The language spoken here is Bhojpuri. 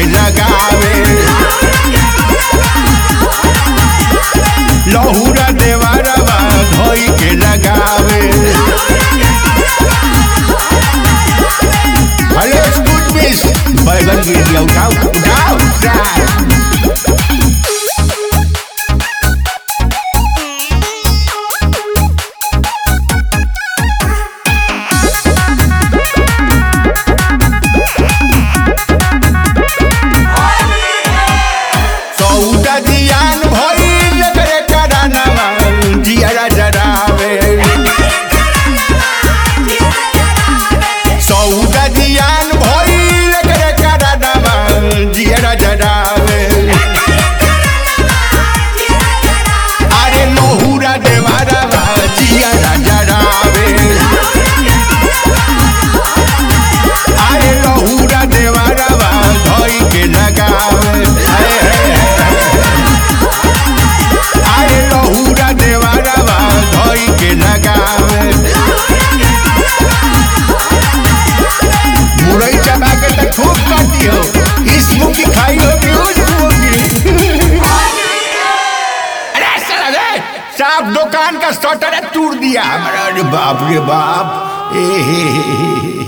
के लगावे लहुरा देवरवा धोई के लगावे। हेलो स्कूल मिस बैगन गिर गया, उठाओ उठाओ सौदा जियान भइल करे करानवा जियारा जरावे सौदा जियान भइल करे करानवा जियारा जरावे। अरे लहुरा देवरवा जियारा जरावे अरे लहुरा देवरवा धोई के लगावे अरे लहुरा देवरवा धोई के लगावे। मुरई चबा के तो खूब खाती हो, इस मुंह की खाई हो कि उस मुंह की। अरे साला रे साफ दुकान का स्टोटर तोड़ दिया हमारा। अरे बाप रे बाप।